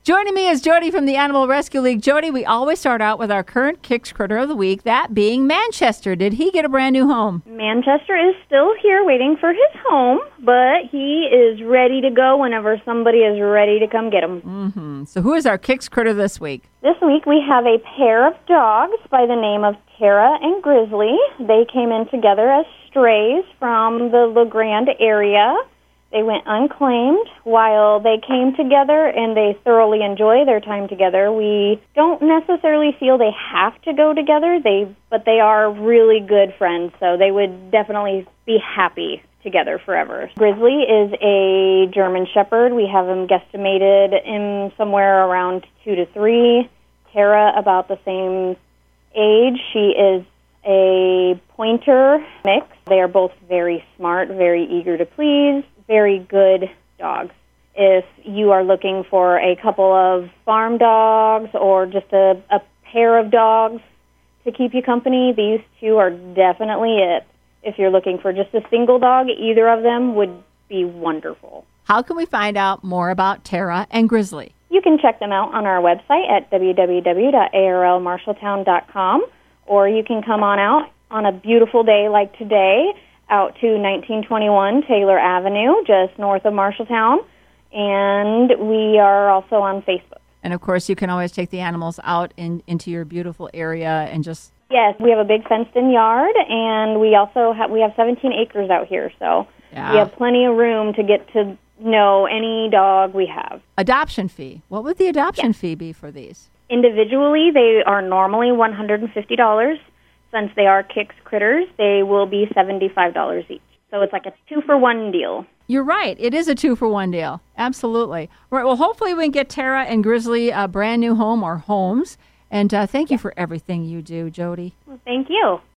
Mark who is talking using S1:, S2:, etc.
S1: Joining me is Jody from the Animal Rescue League. Jody, we always start out with our current Kicks Critter of the Week, that being Manchester. Did he get a brand new home?
S2: Manchester is still here waiting for his home, but he is ready to go whenever somebody is ready to come get him.
S1: So who is our Kicks Critter this week?
S2: This week we have a pair of dogs by the name of Tara and Grizzly. They came in together as strays from the La Grande area. They went unclaimed while they came together, and they thoroughly enjoy their time together. We don't necessarily feel they have to go together, but they are really good friends, so they would definitely be happy together forever. Grizzly is a German Shepherd. We have him guesstimated in somewhere around 2 to 3. Tara, about the same age. She is a pointer mix. They are both very smart, very eager to please. Very good dogs. If you are looking for a couple of farm dogs or just a pair of dogs to keep you company, these two are definitely it. If you're looking for just a single dog, either of them would be wonderful.
S1: How can we find out more about Tara and Grizzly?
S2: You can check them out on our website at www.arlmarshalltown.com, or you can come on out on a beautiful day like today out to 1921 Taylor Avenue, just north of Marshalltown, and we are also on Facebook.
S1: And, of course, you can always take the animals out into your beautiful area and just...
S2: Yes, we have a big fenced-in yard, and we also have 17 acres out here, so we have plenty of room to get to know any dog we have.
S1: Adoption fee. What would the adoption fee be for these?
S2: Individually, they are normally $150. Since they are Kicks Critters, they will be $75 each. So it's like a 2-for-1 deal.
S1: You're right. It is a 2-for-1 deal. Absolutely. All right. Well, hopefully we can get Tara and Grizzly a brand new home or homes. And thank you for everything you do, Jody.
S2: Well, thank you.